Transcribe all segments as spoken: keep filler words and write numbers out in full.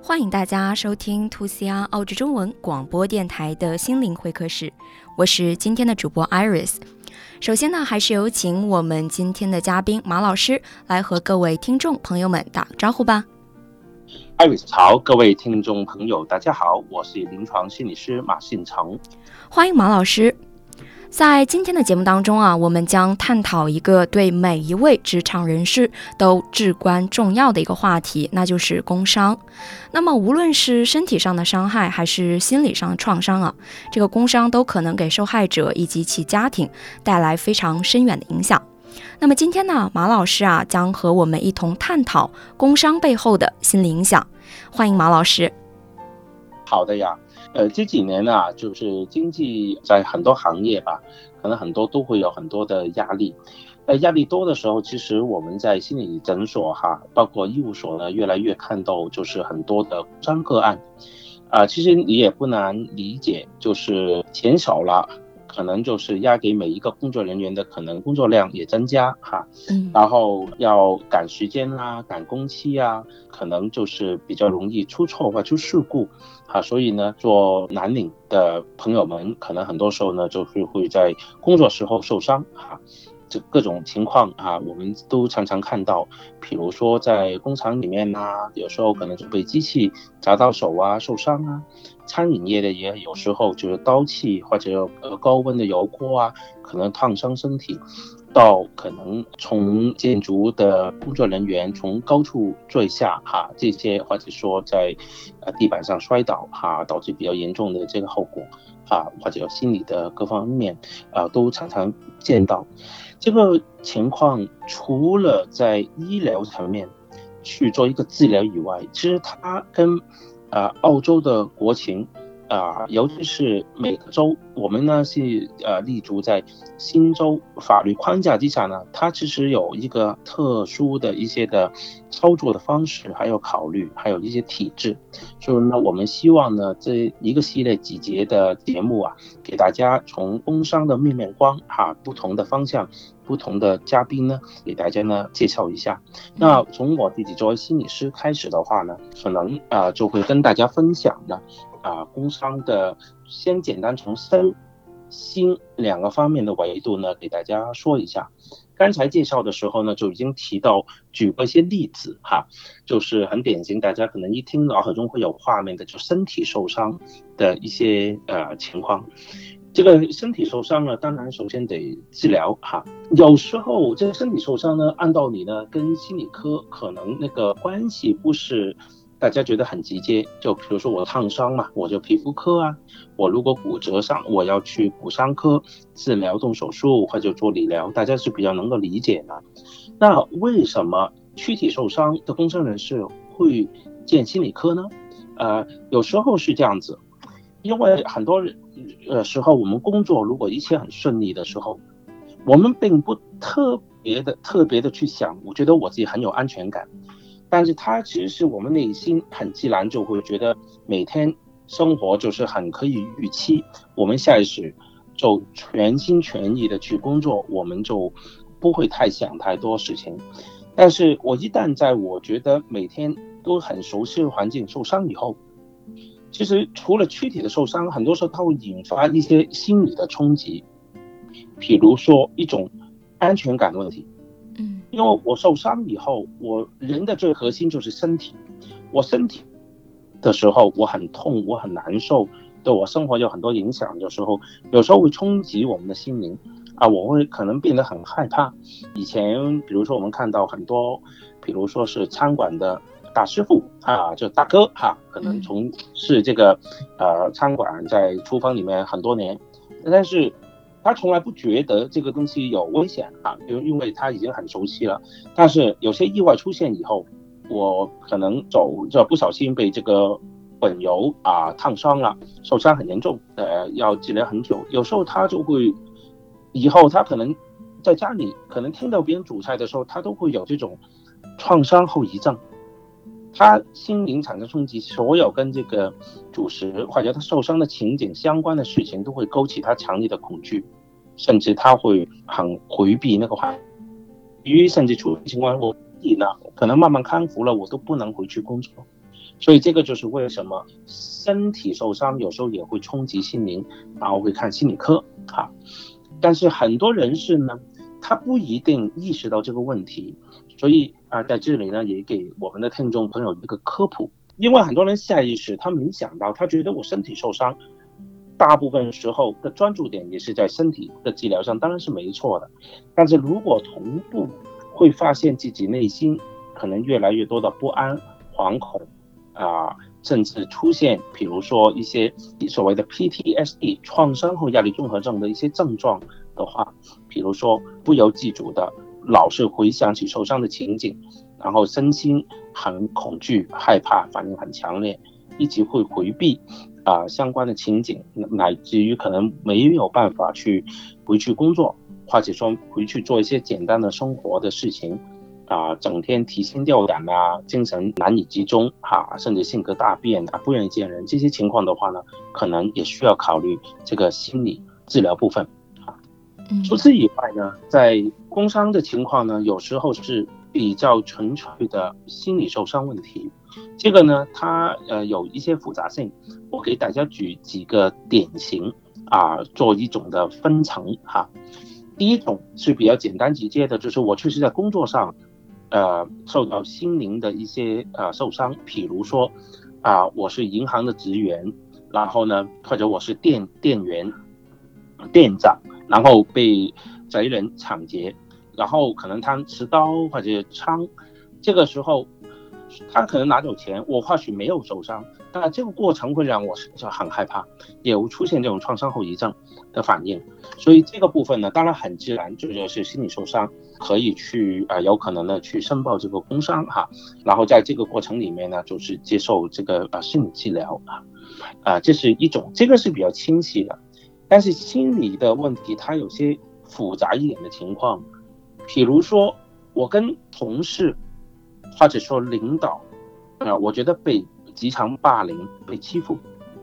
欢迎大家收听 To C R 澳洲中文广播电台的心灵会客室，我是今天的主播 Iris。 首先呢，还是有请我们今天的嘉宾马老师来和各位听众朋友们打个招呼吧。 Iris 好，各位听众朋友大家好，我是临床心理师马信成。 欢迎马老师。在今天的节目当中啊，我们将探讨一个对每一位职场人士都至关重要的一个话题，那就是工伤。那么无论是身体上的伤害还是心理上的创伤啊，这个工伤都可能给受害者以及其家庭带来非常深远的影响。那么今天呢，马老师啊将和我们一同探讨工伤背后的心理影响。欢迎马老师。 好的呀，呃，这几年啊，就是经济在很多行业吧，可能很多都会有很多的压力。呃，压力多的时候，其实我们在心理诊所哈，包括医务所呢，越来越看到就是很多的工伤个案。啊、呃，其实你也不难理解，就是钱少了，可能就是压给每一个工作人员的可能工作量也增加哈， 嗯， 然后要赶时间啊，赶工期啊，可能就是比较容易出错或出事故啊，所以呢，做蓝领的朋友们可能很多时候呢，就是会在工作时候受伤啊。这各种情况啊，我们都常常看到，比如说在工厂里面啊，有时候可能就被机器砸到手啊，受伤啊。餐饮业的也有时候就是刀器或者呃高温的油锅啊，可能烫伤身体，到可能从建筑的工作人员从高处坠下哈，这些或者说在呃地板上摔倒哈，导致比较严重的这个后果啊，或者心理的各方面啊，都常常见到。这个情况除了在医疗层面去做一个治疗以外，其实它跟呃澳洲的国情啊、呃，尤其是每个州，我们呢是呃立足在新州法律框架之下呢，它其实有一个特殊的一些的操作的方式，还有考虑，还有一些体制。所以呢，我们希望呢这一个系列几节的节目啊，给大家从工伤的面面观哈、啊，不同的方向。不同的嘉宾呢，给大家呢介绍一下。那从我自己作为心理师开始的话呢，可能啊、呃、就会跟大家分享呢啊、呃、工伤的，先简单从身心两个方面的维度呢给大家说一下。刚才介绍的时候呢，就已经提到举过一些例子哈，就是很典型，大家可能一听脑海中会有画面的，就身体受伤的一些呃情况。这个身体受伤呢，当然首先得治疗哈。有时候这个身体受伤呢，按道理呢，跟心理科可能那个关系不是大家觉得很直接。就比如说我烫伤嘛，我就皮肤科啊；我如果骨折伤，我要去骨伤科治疗、动手术或者做理疗，大家是比较能够理解的。那为什么躯体受伤的工伤人士会见心理科呢？呃，有时候是这样子。因为很多呃时候我们工作如果一切很顺利的时候，我们并不特别的特别的去想，我觉得我自己很有安全感，但是它其实是我们内心很自然就会觉得每天生活就是很可以预期，我们下意识就全心全意的去工作，我们就不会太想太多事情。但是我一旦在我觉得每天都很熟悉的环境受伤以后，其实除了躯体的受伤，很多时候它会引发一些心理的冲击，比如说一种安全感的问题。 嗯， 因为我受伤以后，我人的最核心就是身体，我身体的时候我很痛，我很难受，对我生活有很多影响，有时候有时候会冲击我们的心灵啊，我会可能变得很害怕。以前比如说我们看到很多，比如说是餐馆的大师傅啊，就大哥哈，可能从事这个呃餐馆在厨房里面很多年，但是他从来不觉得这个东西有危险啊，因因为他已经很熟悉了。但是有些意外出现以后，我可能走就不小心被这个本油啊烫伤了，受伤很严重，呃，要治疗很久。有时候他就会以后他可能在家里可能听到别人煮菜的时候，他都会有这种创伤后遗症。他心灵产生冲击，所有跟这个主食或者他受伤的情景相关的事情都会勾起他强烈的恐惧，甚至他会很回避那个话题，甚至出现情况我呢可能慢慢康复了，我都不能回去工作。 所以这个就是为什么身体受伤有时候也会冲击心灵，然后会看心理科啊。但是很多人士呢，他不一定意识到这个问题，所以啊，在这里呢，也给我们的听众朋友一个科普。因为很多人下意识他没想到，他觉得我身体受伤，大部分时候的专注点也是在身体的治疗上，当然是没错的。但是如果同步会发现自己内心可能越来越多的不安、惶恐啊、呃，甚至出现比如说一些所谓的 P T S D 创伤后压力综合症的一些症状的话，比如说不由自主的老是回想起受伤的情景，然后身心很恐惧、害怕，反应很强烈，一直会回避啊、呃、相关的情景，乃至于可能没有办法去回去工作，或者说回去做一些简单的生活的事情啊、呃，整天提心吊胆啊，精神难以集中啊，甚至性格大变啊，不愿意见人，这些情况的话呢，可能也需要考虑这个心理治疗部分啊。除此以外呢，在工伤的情况呢，有时候是比较纯粹的心理受伤问题，这个呢，它呃有一些复杂性。我给大家举几个典型啊，做一种的分层哈。第一种是比较简单直接的，就是我确实在工作上，呃，受到心灵的一些呃受伤，譬如说啊、呃，我是银行的职员，然后呢，或者我是店店员、店长，然后被贼人抢劫。然后可能他持刀或者枪，这个时候他可能拿走钱，我或许没有受伤，但这个过程会让我就很害怕，也会出现这种创伤后遗症的反应。所以这个部分呢，当然很自然，就是心理受伤可以去呃有可能的去申报这个工伤哈，然后在这个过程里面呢，就是接受这个呃心理治疗啊，啊、呃、这是一种，这个是比较清晰的。但是心理的问题它有些复杂一点的情况。比如说我跟同事或者说领导啊、呃，我觉得被职场霸凌、被欺负，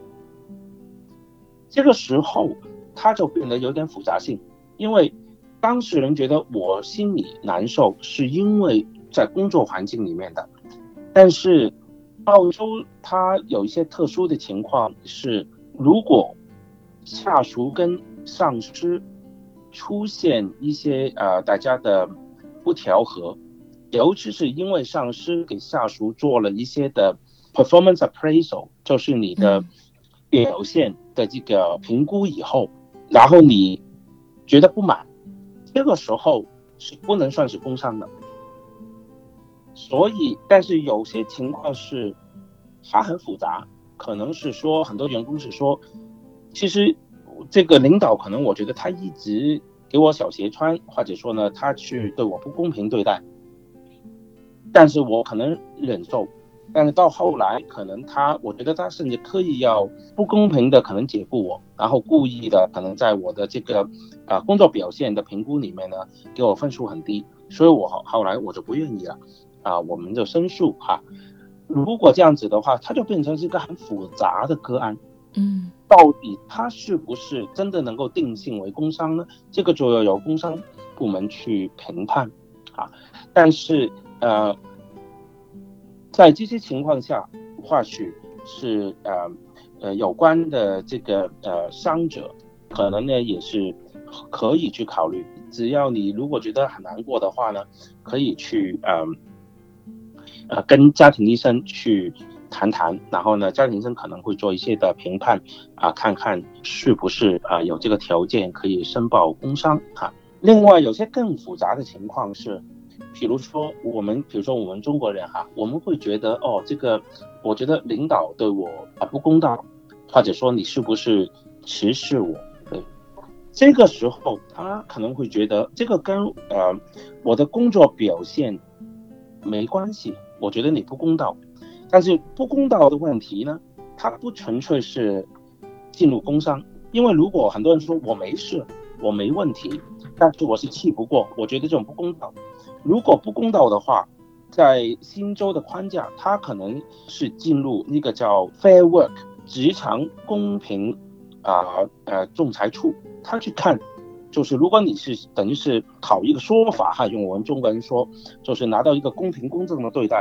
这个时候他就变得有点复杂性。因为当事人觉得我心里难受是因为在工作环境里面的，但是澳洲它有一些特殊的情况是，如果下属跟上司出现一些呃大家的不调和，尤其是因为上司给下属做了一些的 performance appraisal， 就是你的表现的这个评估以后，然后你觉得不满，这个时候是不能算是工伤的。所以但是有些情况是它很复杂，可能是说很多员工是说，其实这个领导可能我觉得他一直给我小鞋穿，或者说呢他去对我不公平对待，但是我可能忍受，但是到后来可能他我觉得他甚至刻意要不公平的可能解雇我，然后故意的可能在我的这个啊、呃、工作表现的评估里面呢给我分数很低，所以我后来我就不愿意了啊、呃，我们就申诉哈。如果这样子的话，它就变成是一个很复杂的个案。 嗯， 到底它是不是真的能够定性为工伤呢？这个就要由工伤部门去评判啊。但是呃，在这些情况下，或许是呃呃有关的这个呃伤者，可能呢也是可以去考虑。只要你如果觉得很难过的话呢，可以去呃呃跟家庭医生去谈谈，然后呢，家庭医生可能会做一些的评判啊、呃，看看是不是啊、呃、有这个条件可以申报工伤啊。另外，有些更复杂的情况是，比如说我们，比如说我们中国人哈，我们会觉得哦，这个我觉得领导对我啊不公道，或者说你是不是歧视我？对，这个时候他可能会觉得这个跟呃我的工作表现没关系，我觉得你不公道。但是不公道的问题呢，它不纯粹是进入工伤，因为如果很多人说我没事，我没问题，但是我是气不过，我觉得这种不公道。如果不公道的话，在新州的框架，它可能是进入一个叫 Fair Work 职场公平啊呃仲裁处，他去看，就是如果你是等于是讨一个说法哈，用我们中国人说，就是拿到一个公平公正的对待。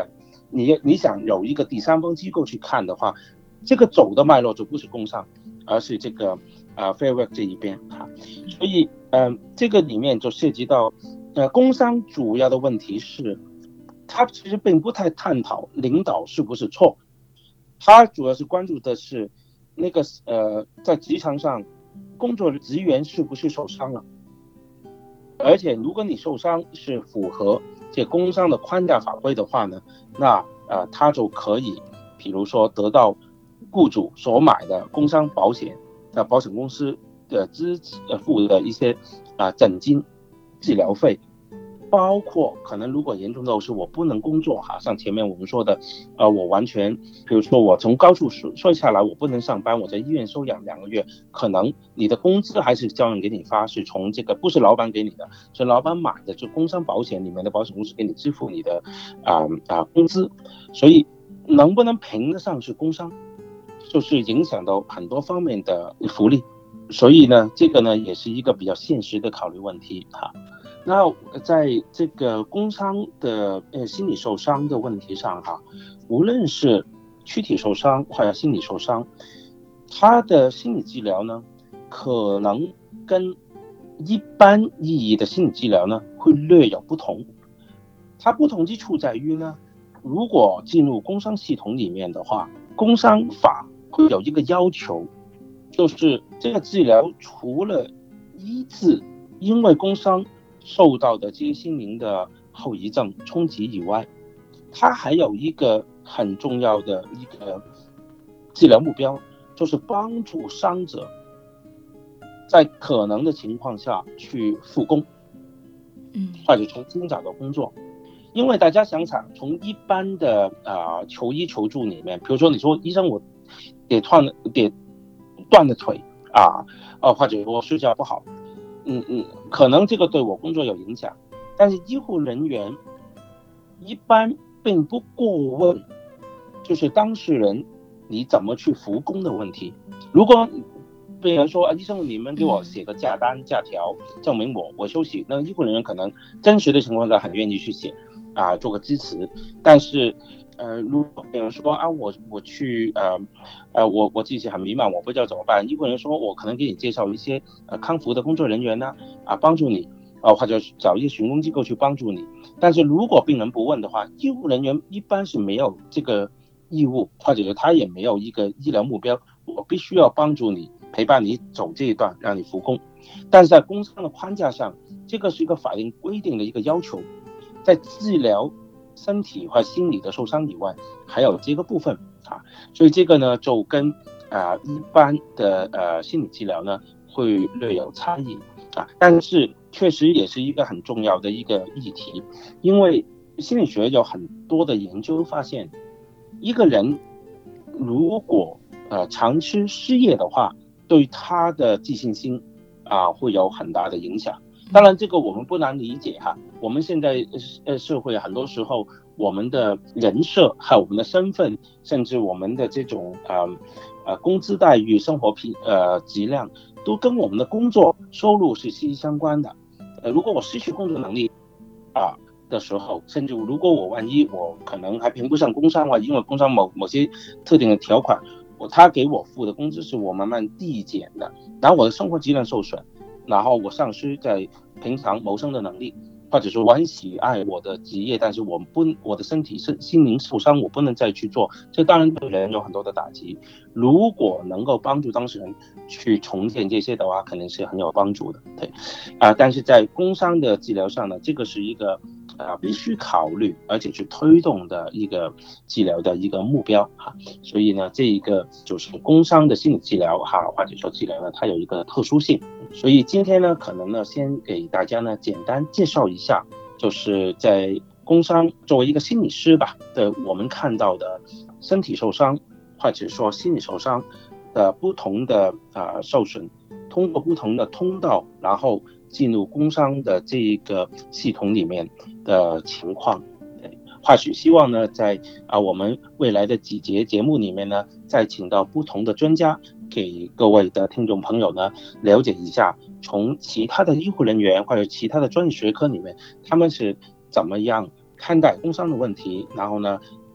你你想有一个第三方机构去看的话，这个走的脉络就不是工商，而是这个呃 Fair Work 这一边哈。所以呃这个里面就涉及到呃工商主要的问题是，他其实并不太探讨领导是不是错，他主要是关注的是那个呃在职场上工作的职员是不是受伤了，而且如果你受伤是符合这工商的框架法规的话呢，那呃他就可以比如说得到雇主所买的工伤保险的保险公司的支付的一些啊、呃、诊金、治疗费，包括可能如果严重到是我不能工作哈，像前面我们说的，呃，我完全，比如说我从高处摔下来，我不能上班，我在医院休养两个月，可能你的工资还是交人给你发，是从这个不是老板给你的，是老板买的，就工伤保险里面的保险公司给你支付你的啊啊、呃、工资，所以能不能评得上是工伤，就是影响到很多方面的福利，所以呢，这个呢也是一个比较现实的考虑问题哈。那在这个工伤的呃心理受伤的问题上哈，无论是躯体受伤或者心理受伤，他的心理治疗呢，可能跟一般意义的心理治疗呢会略有不同。它不同之处在于呢，如果进入工伤系统里面的话，工伤法会有一个要求，就是这个治疗除了医治因为工伤受到的这些心灵的后遗症冲击以外，它还有一个很重要的一个治疗目标，就是帮助伤者在可能的情况下去复工，或者重新找到工作。因为大家想想，从一般的啊、呃、求医求助里面，比如说你说医生我跌断了跌断了腿啊，呃或者说睡觉不好。嗯嗯，可能这个对我工作有影响，但是医护人员一般并不过问，就是当事人你怎么去复工的问题。如果病人说啊，医生你们给我写个假单假条，证明我我休息，那医护人员可能真实的情况下很愿意去写啊，做个支持，但是。呃，如果病人说啊，我我去呃呃，我我自己很迷茫，我不知道怎么办。医护人员说，我可能给你介绍一些呃康复的工作人员呢，啊，帮助你，啊，或者找一些寻工机构去帮助你。但是如果病人不问的话，医护人员一般是没有这个义务，或者是他也没有一个医疗目标，我必须要帮助你，陪伴你走这一段，让你复工。但是在工伤的框架上，这个是一个法令规定的一个要求，在治疗身体和心理的受伤以外，还有这个部分啊，所以这个呢就跟啊、呃、一般的呃心理治疗呢会略有差异啊，但是确实也是一个很重要的一个议题，因为心理学有很多的研究发现，一个人如果呃长期失业的话，对他的自信心啊会有很大的影响。当然这个我们不难理解哈，我们现在呃社会很多时候我们的人设还有我们的身份，甚至我们的这种呃呃工资待遇、生活品呃质量，都跟我们的工作收入是息息相关的。呃，如果我失去工作能力啊的时候，甚至如果我万一我可能还评不上工伤的话，因为工伤某某些特定的条款，我他给我付的工资是我慢慢递减的，然后我的生活质量受损。然后我丧失在平常谋生的能力，或者说我很喜爱我的职业，但是我不我的身体是心灵受伤，我不能再去做，这当然对人有很多的打击。如果能够帮助当事人去重建这些的话，肯定是很有帮助的，对啊、呃。但是在工伤的治疗上呢，这个是一个啊、呃、必须考虑而且去推动的一个治疗的一个目标哈。所以呢，这一个就是工伤的心理治疗哈，或者说治疗呢，它有一个特殊性。所以今天呢，可能呢，先给大家呢简单介绍一下，就是在工伤作为一个心理师吧的，我们看到的身体受伤或者说心理受伤的不同的啊、呃、受损，通过不同的通道，然后进入工伤的这一个系统里面的情况。或许希望呢，在啊我们未来的几节节目里面呢，再请到不同的专家，给各位的听众朋友呢了解一下，从其他的医护人员或者其他的专业学科里面，他们是怎么样看待工伤的问题，然后呢，给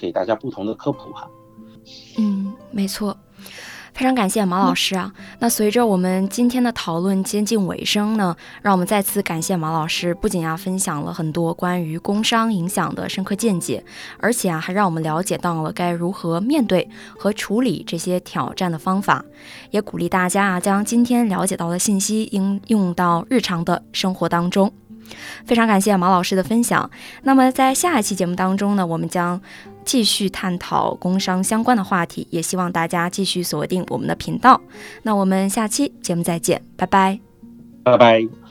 给大家不同的科普哈。 嗯，没错。非常感谢马老师啊！那随着我们今天的讨论接近尾声呢，让我们再次感谢马老师，不仅啊分享了很多关于工伤影响的深刻见解，而且啊还让我们了解到了该如何面对和处理这些挑战的方法，也鼓励大家啊将今天了解到的信息应用到日常的生活当中。非常感谢马老师的分享。那么在下一期节目当中呢，我们将继续探讨工伤相关的话题，也希望大家继续锁定我们的频道。那我们下期节目再见，拜拜。 拜拜。